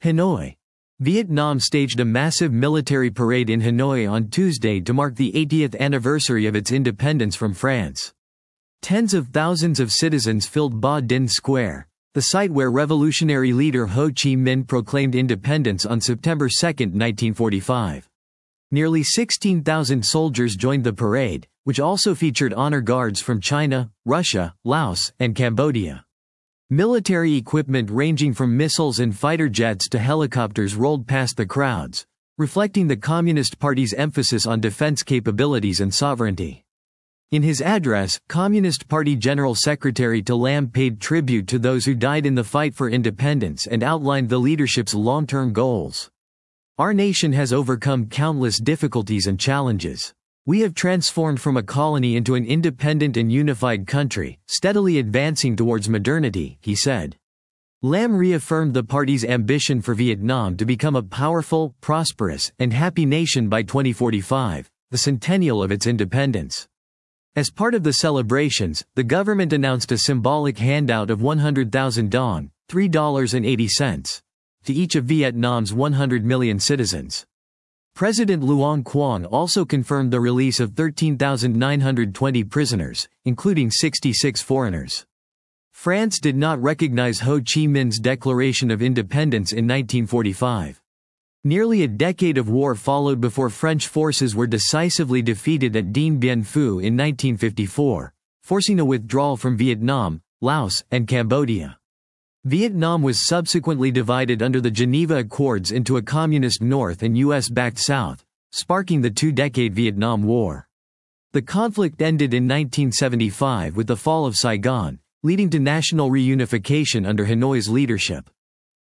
Hanoi. Vietnam staged a massive military parade in Hanoi on Tuesday to mark the 80th anniversary of its independence from France. Tens of thousands of citizens filled Ba Dinh Square, the site where revolutionary leader Ho Chi Minh proclaimed independence on September 2, 1945. Nearly 16,000 soldiers joined the parade, which also featured honor guards from China, Russia, Laos, and Cambodia. Military equipment ranging from missiles and fighter jets to helicopters rolled past the crowds, reflecting the Communist Party's emphasis on defense capabilities and sovereignty. In his address, Communist Party General Secretary To Lam paid tribute to those who died in the fight for independence and outlined the leadership's long-term goals. Our nation has overcome countless difficulties and challenges. We have transformed from a colony into an independent and unified country, steadily advancing towards modernity, he said. Lam reaffirmed the party's ambition for Vietnam to become a powerful, prosperous, and happy nation by 2045, the centennial of its independence. As part of the celebrations, the government announced a symbolic handout of 100,000 dong, $3.80, to each of Vietnam's 100 million citizens. President Luong Quang also confirmed the release of 13,920 prisoners, including 66 foreigners. France did not recognize Ho Chi Minh's declaration of independence in 1945. Nearly a decade of war followed before French forces were decisively defeated at Dien Bien Phu in 1954, forcing a withdrawal from Vietnam, Laos, and Cambodia. Vietnam was subsequently divided under the Geneva Accords into a communist North and US-backed South, sparking the two-decade Vietnam War. The conflict ended in 1975 with the fall of Saigon, leading to national reunification under Hanoi's leadership.